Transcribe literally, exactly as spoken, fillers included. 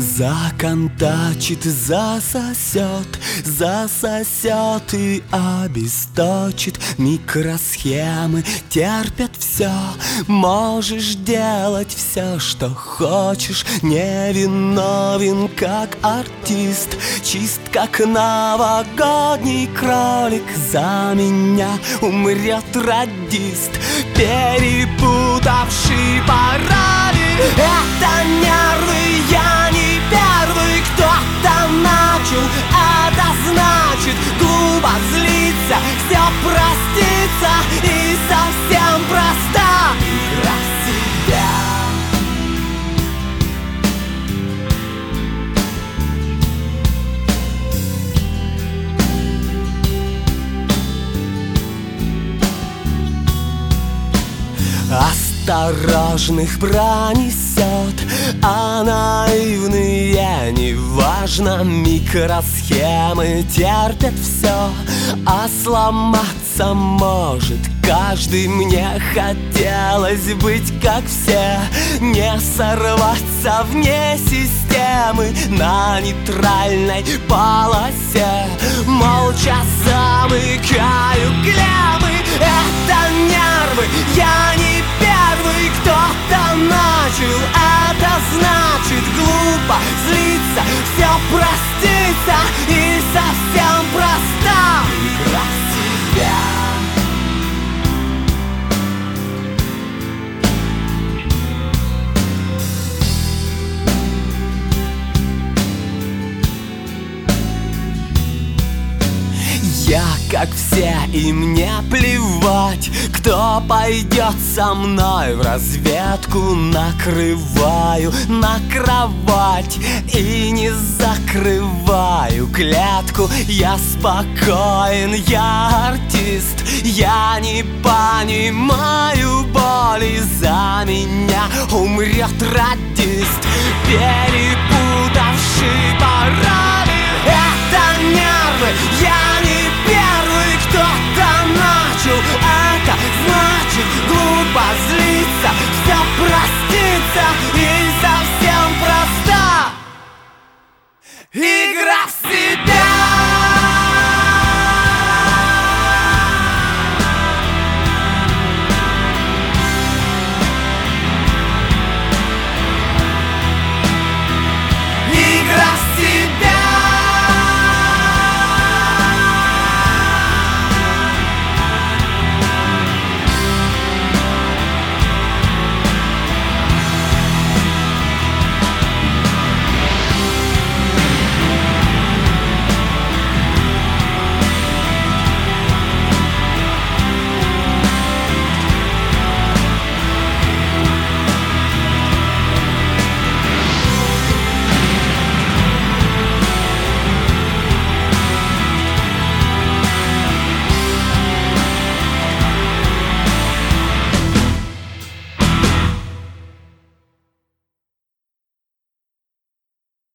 Законтачит, засосет, засосет и обесточит. Микросхемы терпят все, можешь делать все, что хочешь. Невиновен, как артист, чист, как новогодний кролик. За меня умрет радист, перепутавший пароли. Это нервы, я не первый, кто-то начал. Это значит глупо злиться, все проститься и совсем проста игра в себя. Осторожных пронесет, а наивные неважно. Микросхемы терпят все, а сломаться может каждый. Мне хотелось быть как все, не сорваться вне системы на нейтральной полосе. Молча замыкаю клеммы. Это нервы, я не первый, кто-то начал. Это значит глупо злиться, все проститься и совсем проста игра в себя. Я как все, и мне плевать, кто пойдет со мной в разведку. Накрываю на кровать и не закрываю клетку. Я спокоен, я артист, я не понимаю боли. За меня умрет радист, перепутавший пароли. Это нервы, я не первый, кто-то начал. Это значит глупо злиться, все проститься и совсем проста игра.